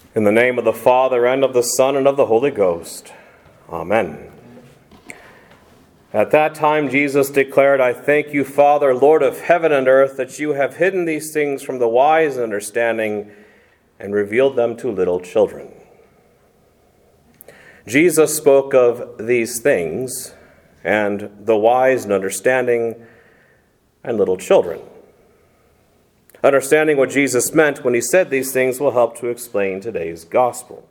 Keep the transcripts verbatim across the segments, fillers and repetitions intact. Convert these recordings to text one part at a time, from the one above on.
In the name of the Father, and of the Son, and of the Holy Ghost. Amen. At that time Jesus declared, I thank you, Father, Lord of heaven and earth, that you have hidden these things from the wise and understanding and revealed them to little children. Jesus spoke of these things and the wise and understanding and little children. Understanding what Jesus meant when he said these things will help to explain today's gospel.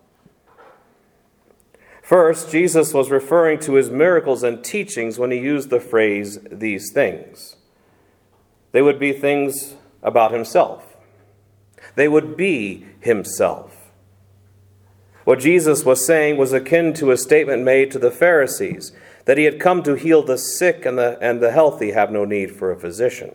First, Jesus was referring to his miracles and teachings when he used the phrase, these things. They would be things about himself. They would be himself. What Jesus was saying was akin to a statement made to the Pharisees, that he had come to heal the sick and the, and the healthy have no need for a physician.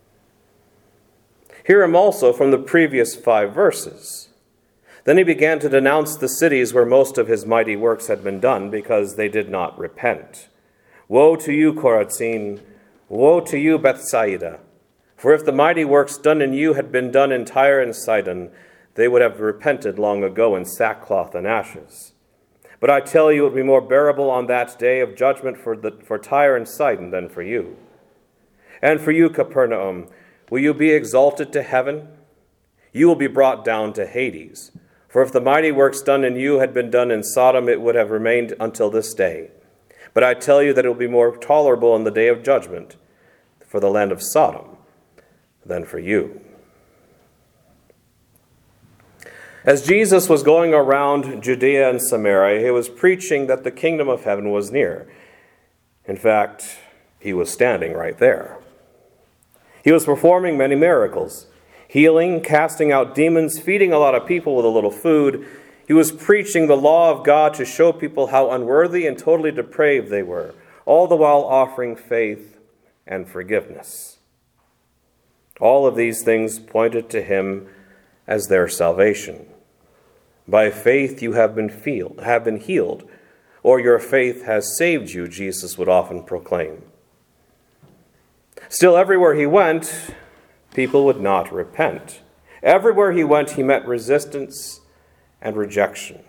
Hear him also from the previous five verses. Then he began to denounce the cities where most of his mighty works had been done because they did not repent. Woe to you, Chorazin! Woe to you, Bethsaida! For if the mighty works done in you had been done in Tyre and Sidon, they would have repented long ago in sackcloth and ashes. But I tell you, it will be more bearable on that day of judgment for, the, for Tyre and Sidon than for you. And for you, Capernaum, will you be exalted to heaven? You will be brought down to Hades. For if the mighty works done in you had been done in Sodom, it would have remained until this day. But I tell you that it will be more tolerable in the day of judgment for the land of Sodom than for you. As Jesus was going around Judea and Samaria, he was preaching that the kingdom of heaven was near. In fact, he was standing right there. He was performing many miracles, healing, casting out demons, feeding a lot of people with a little food. He was preaching the law of God to show people how unworthy and totally depraved they were, all the while offering faith and forgiveness. All of these things pointed to him as their salvation. By faith you have been, feel, have been healed, or your faith has saved you, Jesus would often proclaim. Still, everywhere he went, people would not repent. Everywhere he went, he met resistance and rejection.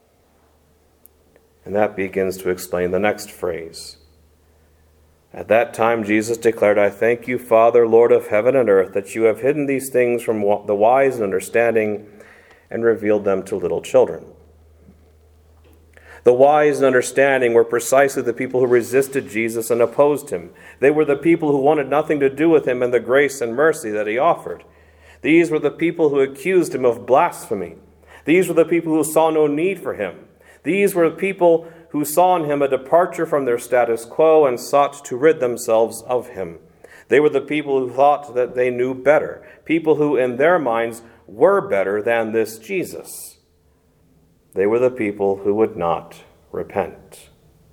And that begins to explain the next phrase. At that time, Jesus declared, I thank you, Father, Lord of heaven and earth, that you have hidden these things from the wise and understanding and revealed them to little children. The wise and understanding were precisely the people who resisted Jesus and opposed him. They were the people who wanted nothing to do with him and the grace and mercy that he offered. These were the people who accused him of blasphemy. These were the people who saw no need for him. These were the people who saw in him a departure from their status quo and sought to rid themselves of him. They were the people who thought that they knew better, people who in their minds were better than this Jesus. They were the people who would not repent.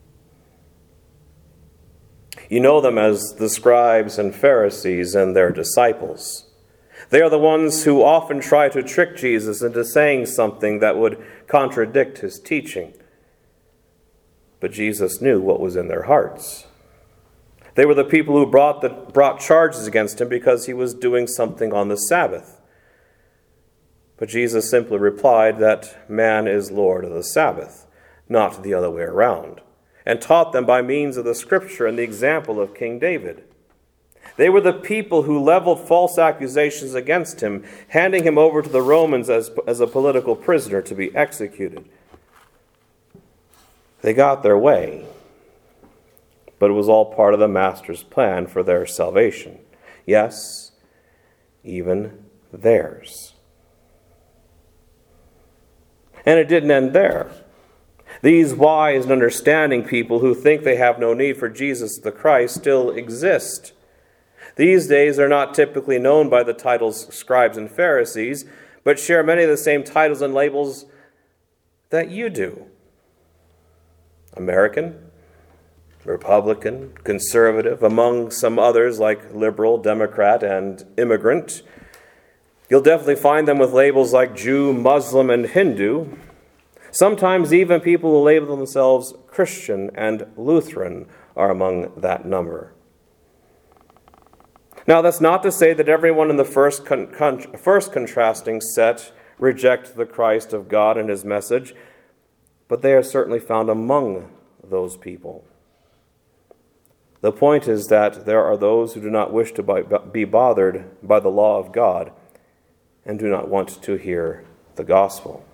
You know them as the scribes and Pharisees and their disciples. They are the ones who often try to trick Jesus into saying something that would contradict his teaching. But Jesus knew what was in their hearts. They were the people who brought, the, brought charges against him because he was doing something on the Sabbath. But Jesus simply replied that man is Lord of the Sabbath, not the other way around, and taught them by means of the scripture and the example of King David. They were the people who leveled false accusations against him, handing him over to the Romans as, as a political prisoner to be executed. They got their way, but it was all part of the Master's plan for their salvation. Yes, even theirs. And it didn't end there. These wise and understanding people who think they have no need for Jesus the Christ still exist. These days are not typically known by the titles scribes and Pharisees, but share many of the same titles and labels that you do. American, Republican, conservative, among some others like liberal, Democrat, and immigrant. You'll definitely find them with labels like Jew, Muslim, and Hindu. Sometimes even people who label themselves Christian and Lutheran are among that number. Now, that's not to say that everyone in the first, con- con- first contrasting set reject the Christ of God and his message, but they are certainly found among those people. The point is that there are those who do not wish to be bothered by the law of God and do not want to hear the gospel.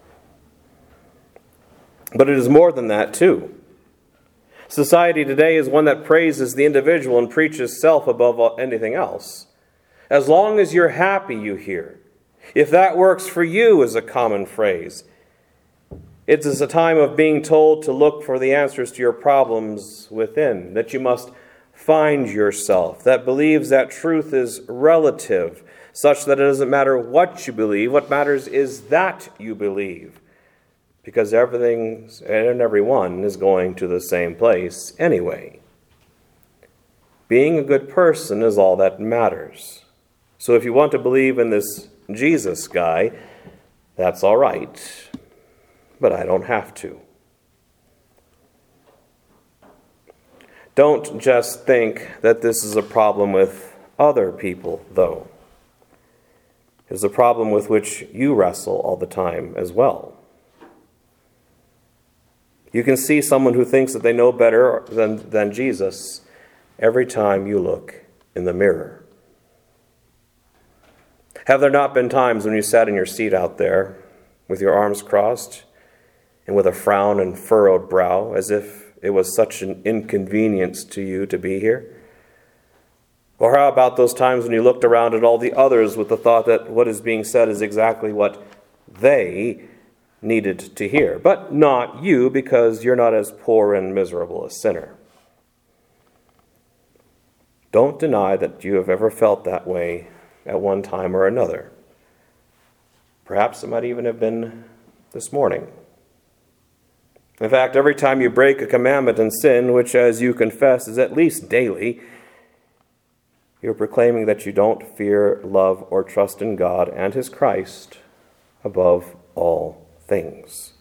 But it is more than that, too. Society today is one that praises the individual and preaches self above anything else. As long as you're happy, you hear. If that works for you is a common phrase. It is a time of being told to look for the answers to your problems within, that you must find yourself, that believes that truth is relative, such that it doesn't matter what you believe. What matters is that you believe, because everything and everyone is going to the same place anyway. Being a good person is all that matters. So if you want to believe in this Jesus guy, that's all right. But I don't have to. Don't just think that this is a problem with other people, though. It's a problem with which you wrestle all the time as well. You can see someone who thinks that they know better than, than Jesus every time you look in the mirror. Have there not been times when you sat in your seat out there with your arms crossed and with a frown and furrowed brow, as if it was such an inconvenience to you to be here? Or how about those times when you looked around at all the others with the thought that what is being said is exactly what they needed to hear, but not you, because you're not as poor and miserable a sinner? Don't deny that you have ever felt that way at one time or another. Perhaps it might even have been this morning. In fact, every time you break a commandment and sin, which as you confess is at least daily, you're proclaiming that you don't fear, love, or trust in God and his Christ above all things.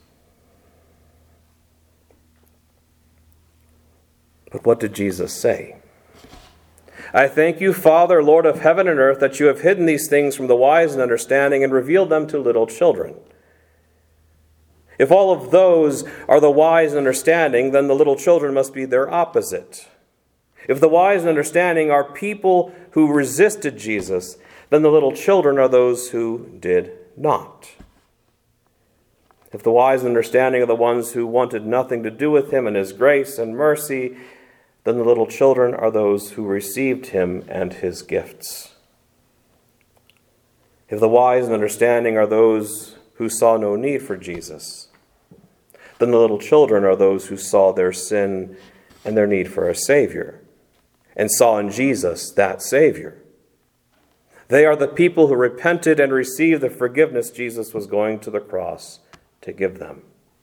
But what did Jesus say? I thank you, Father, Lord of heaven and earth, that you have hidden these things from the wise and understanding and revealed them to little children. If all of those are the wise and understanding, then the little children must be their opposite. If the wise and understanding are people who resisted Jesus, then the little children are those who did not. If the wise and understanding are the ones who wanted nothing to do with him and his grace and mercy, then the little children are those who received him and his gifts. If the wise and understanding are those who saw no need for Jesus, then the little children are those who saw their sin and their need for a Savior, and saw in Jesus that Savior. They are the people who repented and received the forgiveness Jesus was going to the cross to give them.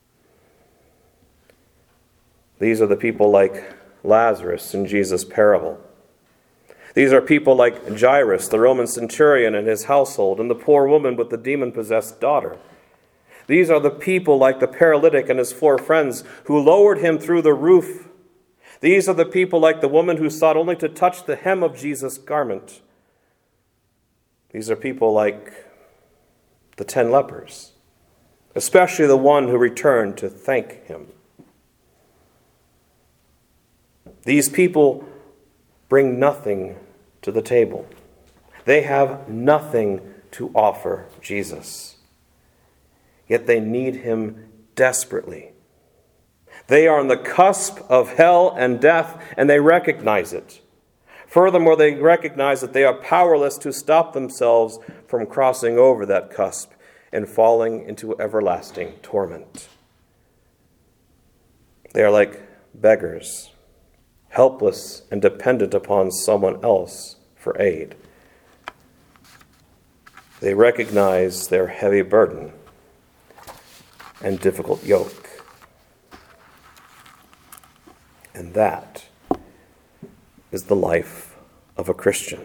These are the people like Lazarus in Jesus' parable. These are people like Jairus, the Roman centurion, and his household, and the poor woman with the demon-possessed daughter. These are the people like the paralytic and his four friends who lowered him through the roof. These are the people like the woman who sought only to touch the hem of Jesus' garment. These are people like the ten lepers, especially the one who returned to thank him. These people bring nothing to the table. They have nothing to offer Jesus. Yet they need him desperately. They are on the cusp of hell and death, and they recognize it. Furthermore, they recognize that they are powerless to stop themselves from crossing over that cusp and falling into everlasting torment. They are like beggars, helpless and dependent upon someone else for aid. They recognize their heavy burden and difficult yoke. And that is the life of a Christian.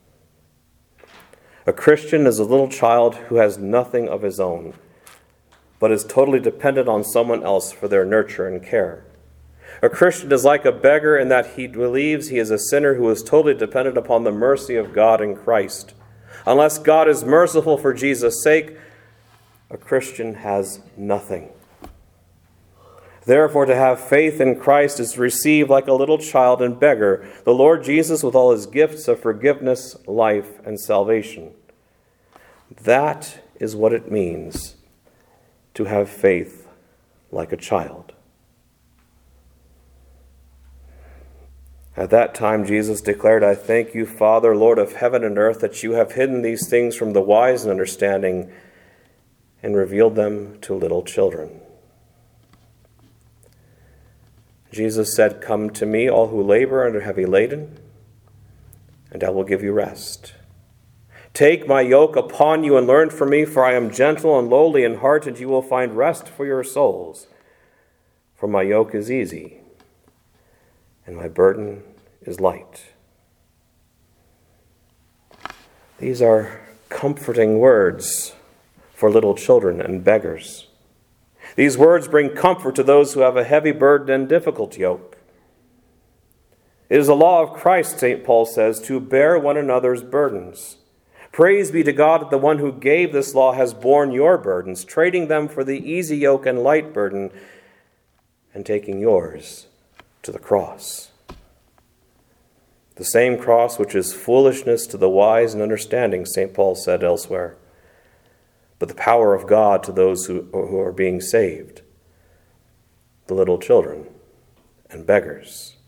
A Christian is a little child who has nothing of his own, but is totally dependent on someone else for their nurture and care. A Christian is like a beggar in that he believes he is a sinner who is totally dependent upon the mercy of God in Christ. Unless God is merciful for Jesus' sake, a Christian has nothing. Therefore, to have faith in Christ is to receive like a little child and beggar the Lord Jesus with all his gifts of forgiveness, life, and salvation. That is what it means to have faith like a child. At that time, Jesus declared, I thank you, Father, Lord of heaven and earth, that you have hidden these things from the wise and understanding and revealed them to little children. Jesus said, come to me, all who labor and are heavy laden, and I will give you rest. Take my yoke upon you and learn from me, for I am gentle and lowly in heart, and you will find rest for your souls. For my yoke is easy, and my burden is light. These are comforting words for little children and beggars. These words bring comfort to those who have a heavy burden and difficult yoke. It is the law of Christ, Saint Paul says, to bear one another's burdens. Praise be to God that the one who gave this law has borne your burdens, trading them for the easy yoke and light burden, and taking yours to the cross. The same cross which is foolishness to the wise and understanding, Saint Paul said elsewhere, but the power of God to those who, who are being saved, the little children and beggars.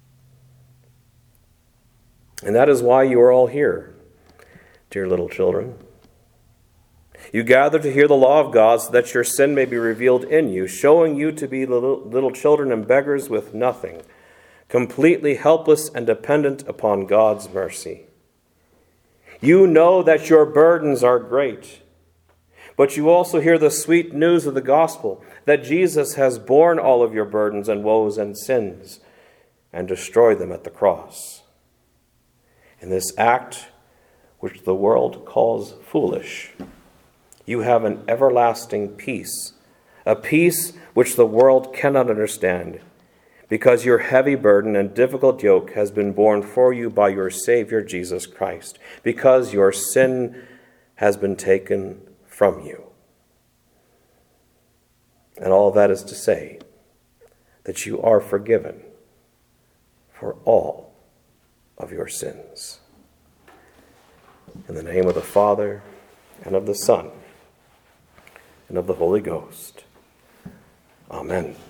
And that is why you are all here, dear little children. You gather to hear the law of God so that your sin may be revealed in you, showing you to be little, little children and beggars with nothing, completely helpless and dependent upon God's mercy. You know that your burdens are great, but you also hear the sweet news of the gospel, that Jesus has borne all of your burdens and woes and sins and destroyed them at the cross. In this act, which the world calls foolish, you have an everlasting peace, a peace which the world cannot understand, because your heavy burden and difficult yoke has been borne for you by your Savior Jesus Christ, because your sin has been taken from you. And all that is to say that you are forgiven for all of your sins. In the name of the Father, and of the Son, and of the Holy Ghost. Amen.